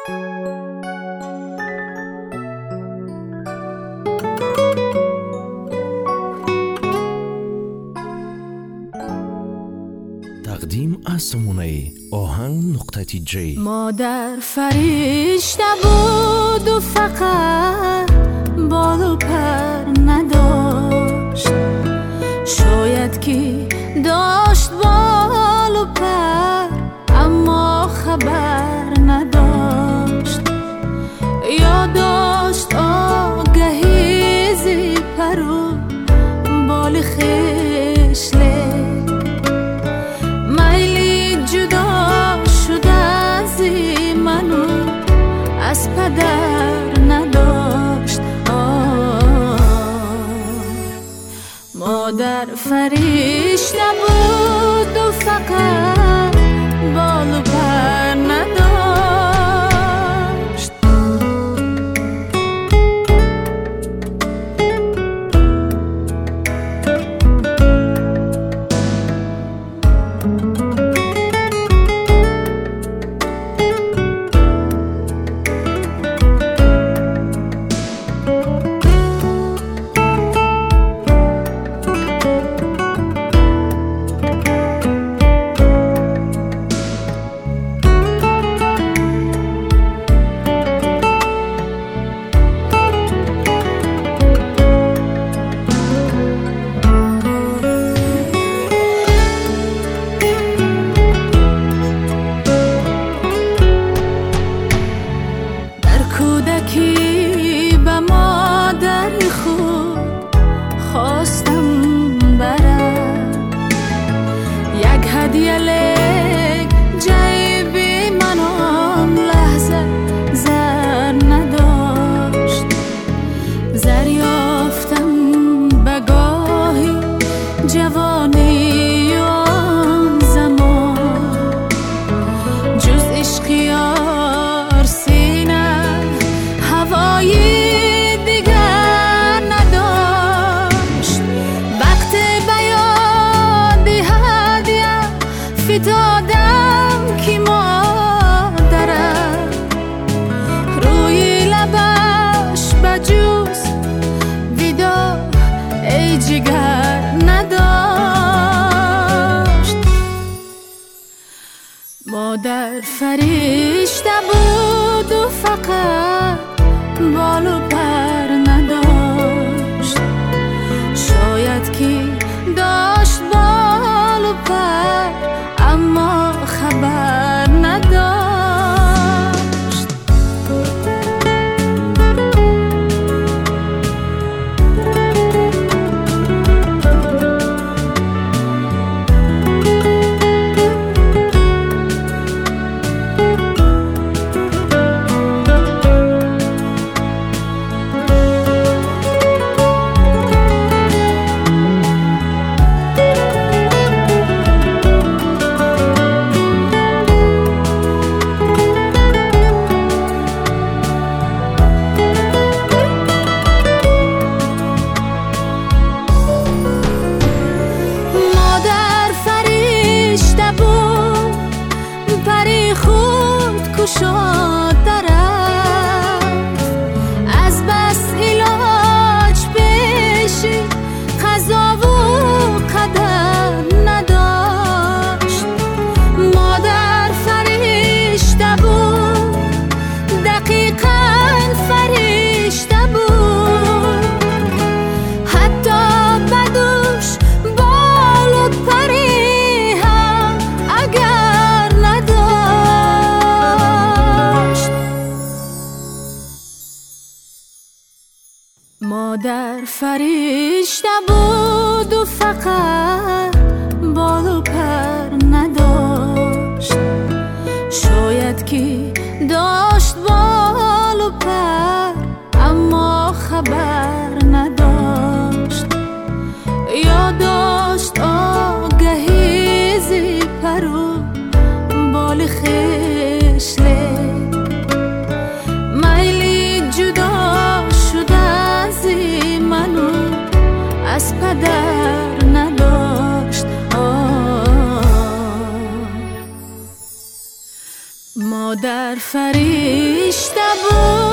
تقدیم از سمونه آهنگ نقطه جی. مادر فرشته بود و فقط بال و پر نداشت، شاید که داشت بال و پر اما خبر نداشت، یا داشت آگهی زی پر و بال خشله، میلی جدا شده از منو از پدر نداشت. مادر فرشته بود و فقط بال و پر نداشت. کودکی به مادر خود خواستم برم، یک هدیه لک جیبی من آن لحظه زر نداشت، زر یافتم به گاهی جوانی آن زمان، جز عشقی دیگر نداشت. وقت بیاد هدیه فتادم که مادرم روی لبش بجوز ویدا ای جگر نداشت. مادر فرشته بود و فقط بال و پر نداشت، شاید که داشت بال و پر اما خبر نداشت. پری خود کشاد رفت، از بس علاج پیشی قضا و قدر نداشت. مادر فرشته بود، دقیقاً فرشته بود، حتی بدوش بال و پری هم اگر نداشت. مادر فرشته بود و فقط بال و پر نداشت، شاید که داشت بال و پر اما خبر نداشت، یا داشت آگهی زی پر و بال خشله، میلی جدا شده از منو از پدر فرشته بود